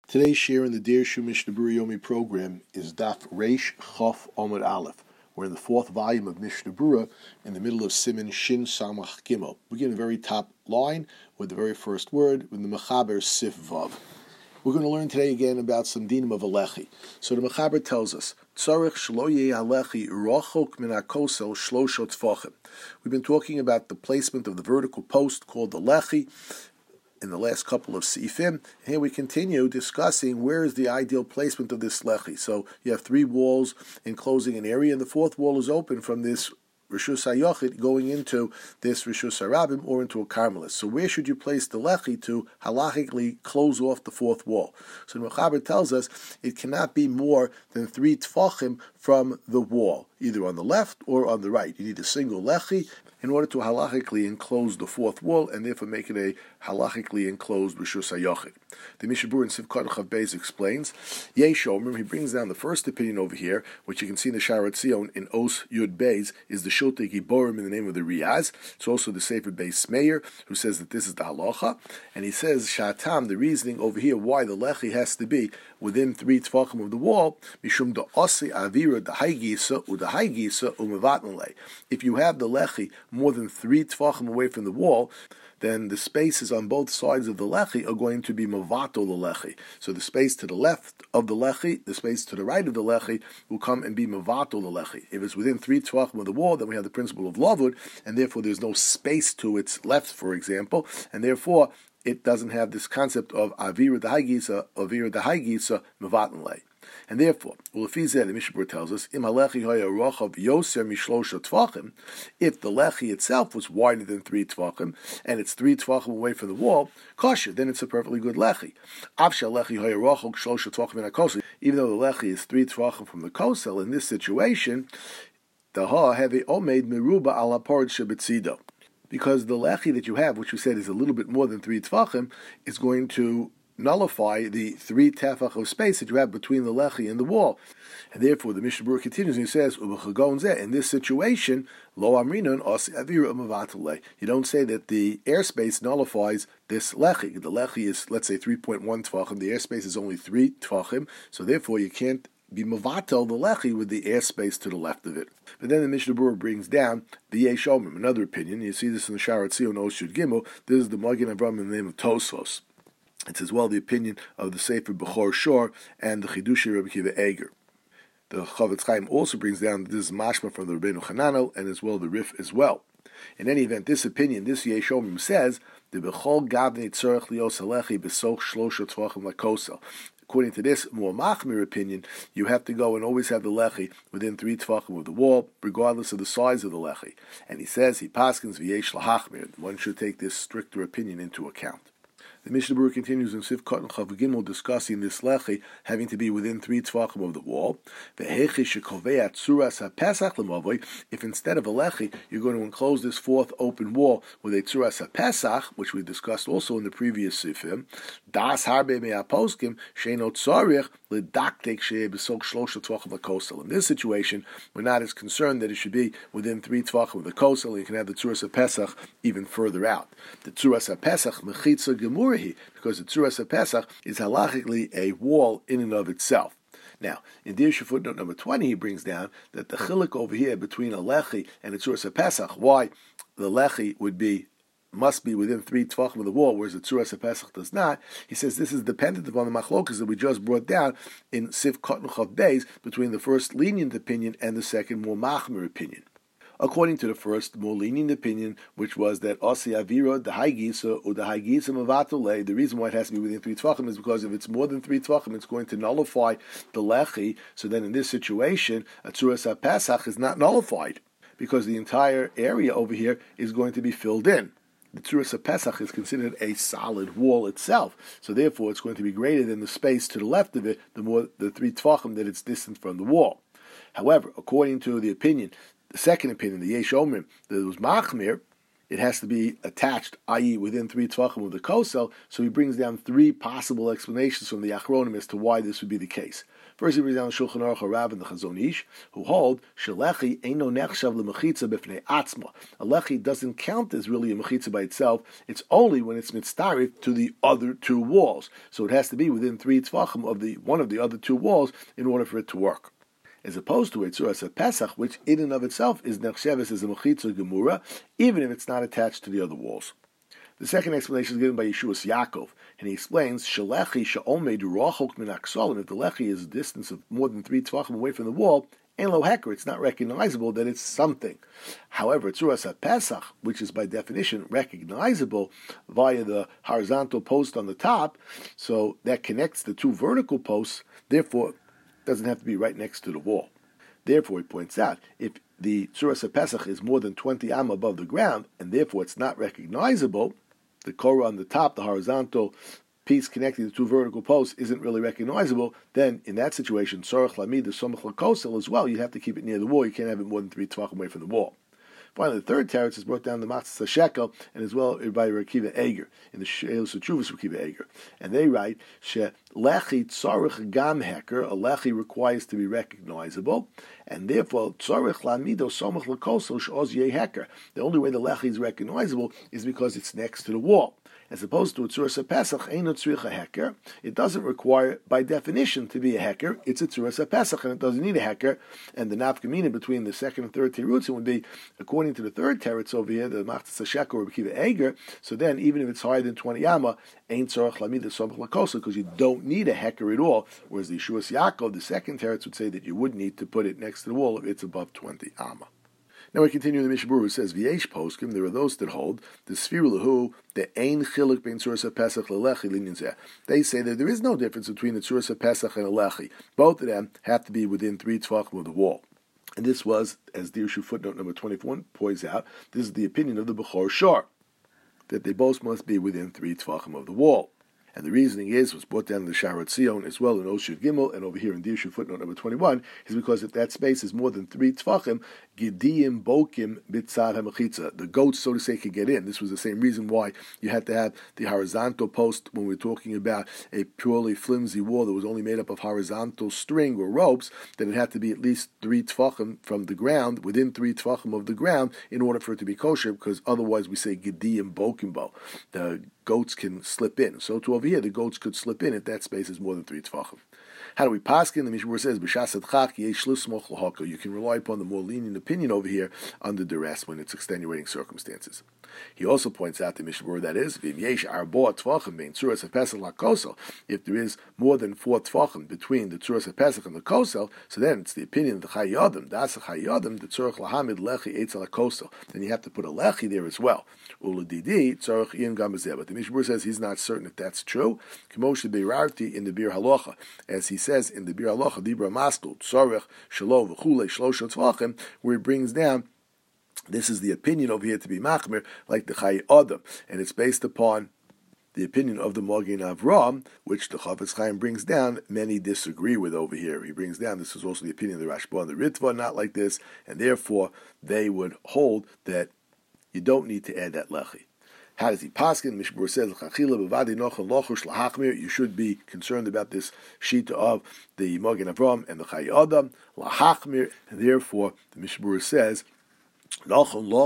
Today's share in the Deir Shu Mishnah Berurah Yomi program is Daf Reish Chof Omid Aleph. We're in the fourth volume of Mishnah Berurah in the middle of Siman Shin Samach Gimel. We begin the very top line with the very first word, with the Mechaber Sif Vav. We're going to learn today again about some dinim of a lechi. So the Mechaber tells us, Tzarech shlo yeh halechi rochok min hakosel shlosha tfachim. We've been talking about the placement of the vertical post called the lechi in the last couple of Seifim. Here we continue discussing where is the ideal placement of this lechi. So you have three walls enclosing an area, and the fourth wall is open from this Rishus HaYochid going into this Rishus HaRabim or into a Carmelis. So where should you place the lechi to halachically close off the fourth wall? So the Mechaber tells us it cannot be more than 3 tfachim from the wall, either on the left or on the right. You need a single lechi in order to halachically enclose the fourth wall and therefore make it a halachically enclosed Rishus HaYochid. The Mishnah Berurah in Sivkot Chav Beis explains, Yeshomer, he brings down the first opinion over here, which you can see in the Sharat Zion in Os Yud Beis, is the Shultei Giborim in the name of the Riyaz. It's also the Sefer Beis Meir, who says that this is the halacha, and he says, Shatam, the reasoning over here, why the lechi has to be within 3 tfachim of the wall, Mishum da Osi Avira da Haigisa u da Haigisa umevatnale. If you have the lechi more than 3 tfachim away from the wall, then the spaces on both sides of the lechi are going to be mavato the lechi. So the space to the left of the lechi, the space to the right of the lechi, will come and be mavato the lechi. If it's within 3 tefachim of the wall, then we have the principle of lavud, and therefore there's no space to its left, for example, and therefore it doesn't have this concept of avira dehagisa mevatanle. And therefore, the Mishnah Berurah tells us, if the lechi itself was wider than 3 tefachim, and it's 3 tefachim away from the wall, kosher, then it's a perfectly good lechi. Even though the lechi is 3 tefachim from the kosel, in this situation, the ha have a omed meruba ala parad shebetzido. Because the lechi that you have, which we said is a little bit more than 3 tefachim, is going to nullify the 3 tefach of space that you have between the lechi and the wall. And therefore, the Mishnah Berurah continues and he says, in this situation, lo amrinon osi avira umavatale. You don't say that the airspace nullifies this lechi. The lechi is, let's say, 3.1 tefachim. The airspace is only 3 tefachim. So therefore, you can't be mavatel the lechi with the airspace to the left of it. But then the Mishnah Berurah brings down the Yeshomim, another opinion. You see this in the Sharat Zion Oshud Gimel. This is the Magen Avraham in the name of Tosfos. It's as well the opinion of the Sefer Bechor Shor and the Chidushei Rebbe Akiva Eger. The Chavetz Chaim also brings down that this is mashma from the Rabbeinu Hananel and as well the Rif as well. In any event, this opinion, this Yeshomim says, the Bechol Gavnei Tzorech Lios Halechi Besoch Shlosha Tvachim Lakosel. According to this more machmir opinion, you have to go and always have the lechi within 3 tefachim of the wall, regardless of the size of the lechi. And he says, he paskins v'yesh lahachmir. One should take this stricter opinion into account. The Mishnah Berurah continues in Sivkot Chav Gimel discussing this lechi having to be within 3 tefachim of the wall. If instead of a lechi, you're going to enclose this fourth open wall with a tzuras haPesach, which we discussed also in the previous sifim, das harbe me'aposkim sheino tzarich ledaktek shei besok shlosha tefachim lakosel. In this situation, we're not as concerned that it should be within 3 tefachim of the kosel. You can have the tzuras haPesach even further out. The tzuras haPesach mechitza gemur, because the Tzuras HaPesach is halachically a wall in and of itself. Now, in Deir Shu footnote number 20, he brings down that the chiluk over here between a lechi and a Tzuras HaPesach, why the lechi must be within 3 tefachim of the wall, whereas the Tzuras HaPesach does not. He says this is dependent upon the machlokas that we just brought down in Sivkot Chav Beis between the first lenient opinion and the second more machmir opinion. According to the first, more lenient opinion, which was that Osi Avira, the Haigisa, or the Haigisa Mavatule, the reason why it has to be within 3 tefachim is because if it's more than 3 tefachim, it's going to nullify the lechi. So then in this situation, a Tzuras HaPesach is not nullified, because the entire area over here is going to be filled in. The Tzuras HaPesach is considered a solid wall itself, so therefore it's going to be greater than the space to the left of it, the more the 3 tefachim that it's distant from the wall. However, according to the opinion, the second opinion, the Yesh Omrim, that it was Machmir, it has to be attached, i.e. within 3 tvachim of the kosel. So he brings down 3 possible explanations from the Achronim as to why this would be the case. First, he brings down the Shulchan Aruch Harav and the Chazon Ish, who hold shelechi eino nechshav lemechitza b'fnei atzma. A lechi doesn't count as really a mechitza by itself. It's only when it's mitztarif to the other 2 walls. So it has to be within 3 tvachim of one of the other 2 walls in order for it to work. As opposed to a Tzuras Pesach, which in and of itself is nechsheves as a mechitza gemura, even if it's not attached to the other walls. The second explanation is given by Yeshuas Yaakov, and he explains, Shelechi she'omed rachok min aksolim, if the lechi is a distance of more than 3 tvachim away from the wall, ein lo heker, it's not recognizable that it's something. However, Tzuras Pesach, which is by definition recognizable via the horizontal post on the top, so that connects the 2 vertical posts, therefore doesn't have to be right next to the wall. Therefore, he points out, if the Tzuras Pesach is more than 20 am above the ground, and therefore it's not recognizable, the korah on the top, the horizontal piece connecting the 2 vertical posts, isn't really recognizable, then in that situation, Tzorach Lamid, the Somach L'Kosel as well, you have to keep it near the wall. You can't have it more than 3 tvachim away from the wall. Finally, the third teretz is brought down the Matzah Shekel, and as well by Rekiva Eger, in the Sheilus Chuvas Rekiva Eger. And they write, She lechi tzarich gam heker, a lechi requires to be recognizable, and therefore, tzarich lamido somach l'kosel she'oz yeh heker. The only way the lechi is recognizable is because it's next to the wall. As opposed to a Tzuras Pesach, eino tzricha heker, it doesn't require, by definition, to be a heker. It's a Tzuras Pesach, and it doesn't need a heker. And the nafkamina between the second and third terutzim would be, according to the third teretz over here, the Matzah Shekel or Rekiva Eger. So then, even if it's higher than 20 amma, ain't tzarich lamid somach l'kosel, because you don't need a heker at all. Whereas the Yeshuas Yaakov, the second teretz, would say that you would need to put it next to the wall if it's above 20 amma. Now we continue in the Mishnah Berurah, who says, V'yesh poskim, there are those that hold, the Sfiru Lahu, the Ein Chiluk Ben Tzuras Pesach Lelechi Linyan Zeh. They say that there is no difference between the Tzuras Pesach and a Lechi. Both of them have to be within 3 tvachim of the wall. And this was, as the issue footnote number 24 points out, this is the opinion of the Bechor Shor, that they both must be within 3 tvachim of the wall. And the reasoning was brought down in the Sharat Zion as well in Oshir Gimel, and over here in Dirshu footnote number 21, is because if that space is more than 3 tvachim, Gidiyim Bokim Bitzad HaMechitza, the goats, so to say, could get in. This was the same reason why you had to have the horizontal post when we were talking about a purely flimsy wall that was only made up of horizontal string or ropes, that it had to be at least 3 tvachim from the ground, within 3 tvachim of the ground, in order for it to be kosher, because otherwise we say Gidiyim Bokim Bo. The goats can slip in. So to over here, the goats could slip in if that space is more than 3 tvachim. How do we paskin? The Mishnah says, "B'shas adchak yesh l'smoch l'haka." You can rely upon the more lenient opinion over here under duress when it's extenuating circumstances. He also points out the Mishnah that is, "V'im yesh arba tvachim bein tzuras hapesach lakosel." If there is more than 4 tvachim between the tzuras hapesach and the kosel, so then it's the opinion of the Chayyim. Das Chayyim the tzurach lahamid lechi eitz al kosel. Then you have to put a lechi there as well. Uladidi tzurach yin gam bezeh. But the Mishnah says he's not certain if that's true. K'moshe beirarti in the Bir Halacha, as he says in the Bir Halacha, Dibra Maskul, Tzarech, Shalom, V'chule, Shlosha Tzvachim, where he brings down, this is the opinion over here to be Machmir, like the Chai Adam, and it's based upon the opinion of the Magen Avram, which the Chafetz Chaim brings down, many disagree with over here. He brings down, this is also the opinion of the Rashba and the Ritva, not like this, and therefore they would hold that you don't need to add that Lechi. How does he paskin? Mishnah says, you should be concerned about this shita of the Magen Avram and the Chai Adam, lahachmir, and therefore the Mishnah says, one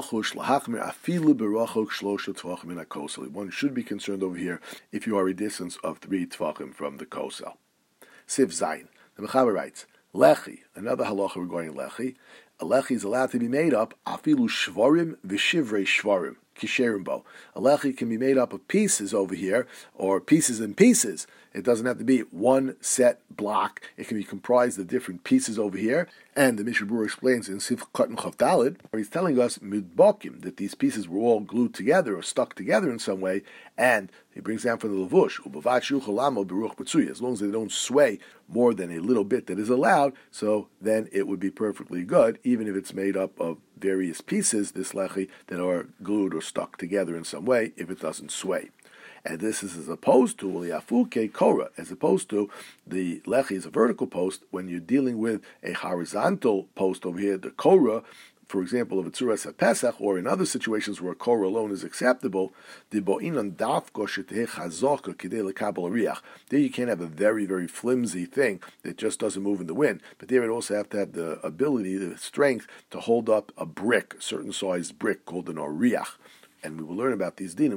should be concerned over here if you are a distance of 3 tvachim from the kosel. Siv Zayin. The Mechaber writes, Lechi, another halacha regarding Lechi, a Lechi is allowed to be made up afilu shvarim v'shivrei shvarim. Kisherimbo. A lechi can be made up of pieces over here, or pieces and pieces. It doesn't have to be one set block. It can be comprised of different pieces over here. And the Mishnah Berurah explains in Sif Katan Chav Daled, where he's telling us midbokim, that these pieces were all glued together or stuck together in some way. And he brings down from the Levush, as long as they don't sway more than a little bit that is allowed, so then it would be perfectly good, even if it's made up of various pieces, this lechi, that are glued or stuck together in some way, if it doesn't sway. And this is as opposed to liafuke kora, as opposed to the lechi is a vertical post. When you're dealing with a horizontal post over here, the kora, for example, of a Tzuras HaPesach, or in other situations where a Korah alone is acceptable, there you can't have a very, very flimsy thing that just doesn't move in the wind. But there it also have to have the ability, the strength, to hold up a brick, a certain sized brick called an Oriach. And we will learn about these dinim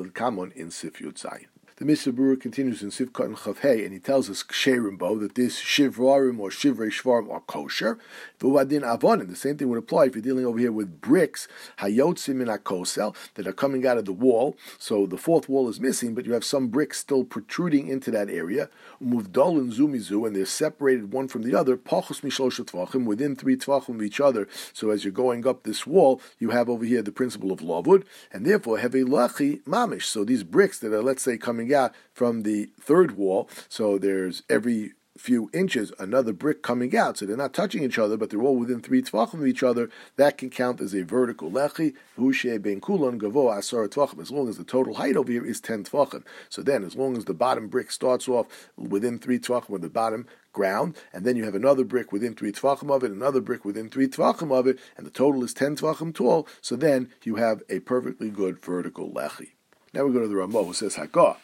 in Sif Yud Zayin. The Mishnah Berurah continues in Sivkot and Chavhei, and he tells us Ksherimbo that this Shivrarim or Shivrei Shvarim are kosher. V'uadin Avonim, the same thing would apply if you're dealing over here with bricks Hayotzim in Akosel that are coming out of the wall. So the fourth wall is missing, but you have some bricks still protruding into that area. Umuvdol and Zumizu, and they're separated one from the other. Pachos Mishlosh Tvachim, within 3 Tvachim of each other. So as you're going up this wall, you have over here the principle of Lavud, and therefore have a Lachi Mamish. So these bricks that are, let's say, coming out from the third wall, so there's every few inches another brick coming out, so they're not touching each other, but they're all within 3 tvachim of each other. That can count as a vertical lechi. Ben kulon gavo asar tvachim, as long as the total height over here is 10 tvachim. So then, as long as the bottom brick starts off within 3 tvachim of the bottom ground, and then you have another brick within 3 tvachim of it, another brick within 3 tvachim of it, and the total is 10 tvachim tall, so then you have a perfectly good vertical lechi. Now we go to the Ramah, who says Hakah.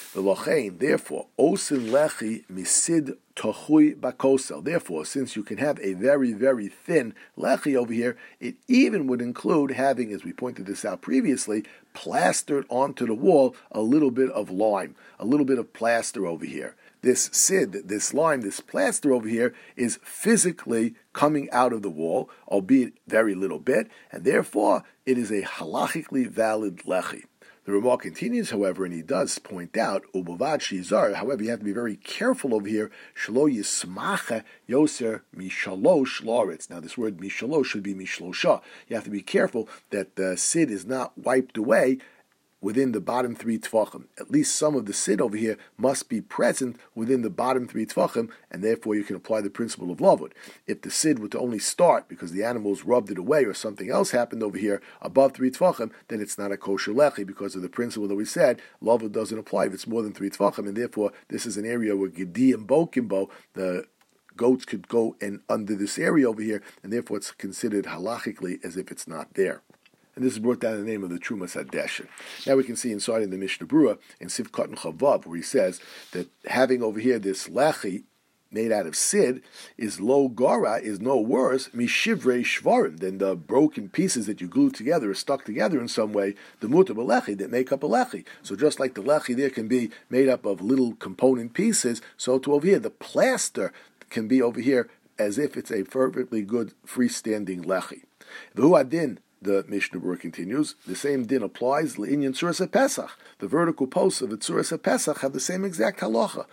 Therefore, osin lechi misid tochui bakosel. Therefore, since you can have a very, very thin lechi over here, it even would include having, as we pointed this out previously, plastered onto the wall a little bit of lime, a little bit of plaster over here. This sid, this lime, this plaster over here is physically coming out of the wall, albeit very little bit, and therefore it is a halachically valid lechi. The Ramah continues, however, and he does point out, Ubavad Shizar, however, you have to be very careful over here, Shlo Yismacha Yoser Mishalosh Loretz. Now, this word Mishalosh should be Mishlosha. You have to be careful that the sid is not wiped away within the bottom 3 tvachim. At least some of the sid over here must be present within the bottom 3 tvachim, and therefore you can apply the principle of lavud. If the sid were to only start because the animals rubbed it away or something else happened over here above 3 tvachim, then it's not a kosher lechi because of the principle that we said, lavud doesn't apply if it's more than 3 tvachim, and therefore this is an area where gedi and bokimbo, the goats could go in under this area over here, and therefore it's considered halachically as if it's not there. And this is brought down in the name of the Trumas Hadeshin. Now we can see inside in the Mishnah Berurah in Sivkot and Chavav, where he says that having over here this lechi made out of sid is lo gara, is no worse mishivrei shvarim than the broken pieces that you glued together or stuck together in some way, the mutab lechi that make up a lechi. So just like the lechi there can be made up of little component pieces, so to over here the plaster can be over here as if it's a perfectly good freestanding lechi. V'hu adin, the Mishnah Berurah continues, the same din applies l'inyan Tzuras HaPesach. The vertical posts of the Tzuras HaPesach have the same exact halacha.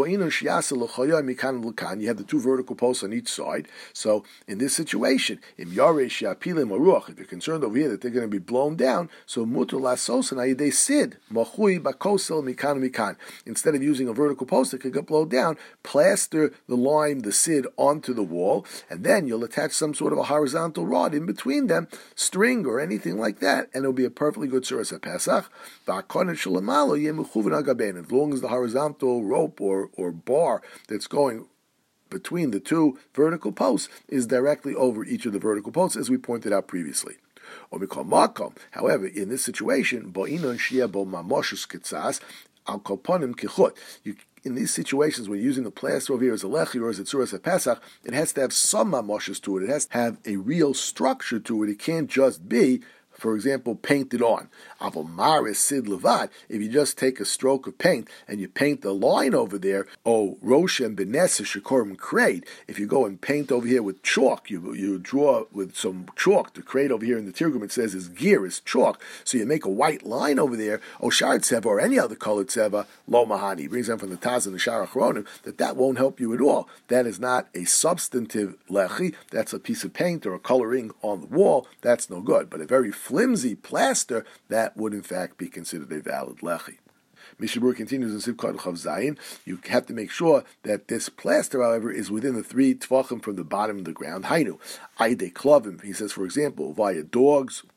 You have the 2 vertical posts on each side. So in this situation, if you're concerned over here that they're going to be blown down, so they sid instead of using a vertical post that could get blown down, plaster the lime, the sid, onto the wall, and then you'll attach some sort of a horizontal rod in between them, string or anything like that, and it'll be a perfectly good Tzuras HaPesach. As long as the horizontal rope or bar that's going between the 2 vertical posts is directly over each of the vertical posts, as we pointed out previously. However, in this situation, in these situations, when you're using the plaster over here as a lechi or as a Tzuras HaPesach, it has to have some mamoshes to it. It has to have a real structure to it. It can't just be, for example, painted on. Avomaris sid levad. If you just take a stroke of paint and you paint the line over there, roshem benesa shekorim krade. If you go and paint over here with chalk, you draw with some chalk. The krade over here in the Tirgum, it says is gear, is chalk. So you make a white line over there, shar tzeva or any other colored tzeva, lo mahani. He brings them from the Taz and the Shar Achronim that won't help you at all. That is not a substantive lechi. That's a piece of paint or a coloring on the wall. That's no good. But a very flimsy plaster, that would in fact be considered a valid lechi. Mishnah Berurah continues in Sivkot Chav Zayin. You have to make sure that this plaster, however, is within the 3 tvachim from the bottom of the ground. Hainu, aide klavim. He says, for example, via dogs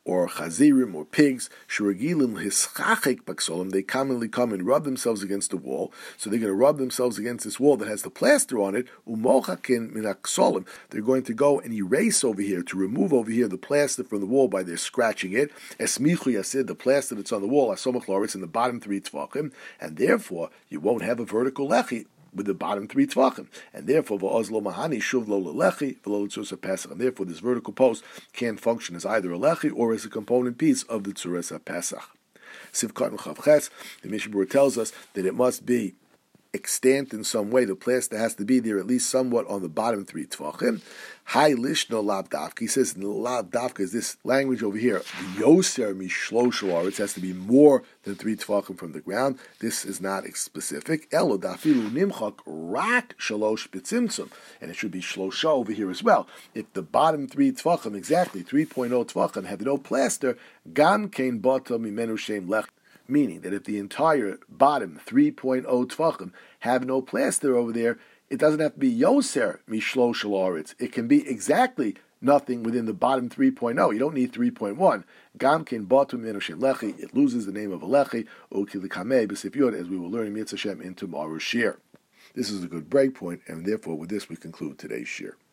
or chazirim, or pigs, shuragilim hischachik baksolim, they commonly come and rub themselves against the wall. So they're going to rub themselves against this wall that has the plaster on it. Umochakin minaksolim, they're going to go and erase over here, to remove over here the plaster from the wall by their scratching it. Esmichu yasid, the plaster that's on the wall, asomach loritz, in the bottom 3 tvachim, and therefore you won't have a vertical lechi with the bottom 3 tvachim, and therefore v'ozlo mahani shuv lo lechi v'lo tzursa pesach, and therefore this vertical post can function as either a lechi or as a component piece of the tzursa pesach. Sivkat Chav, the Mishnah Berurah tells us that it must be extant in some way. The plaster has to be there at least somewhat on the bottom 3 tvachim. Hai lishno lav dafka. He says lav dafka is this language over here. Yoser mishlosh aretz, has to be more than 3 tvachim from the ground. This is not specific. Elo dafilu nimchak rak shalosh b'tzimtzum, and it should be shlosha over here as well. If the bottom 3 tvachim, exactly 3.0 tvachim, have no plaster, gam kein bata mimenu shem lech. Meaning that if the entire bottom 3.0 tvachim have no plaster over there, it doesn't have to be yoser mishlosh aretz. It can be exactly nothing within the bottom 3.0. You don't need 3.1. Gamkin batu mimenu shem lechi. It loses the name of a lechi. Ukilikame b'sifyot, as we will learn in Mitzvah Shem in tomorrow's shir. This is a good break point, and therefore with this we conclude today's shir.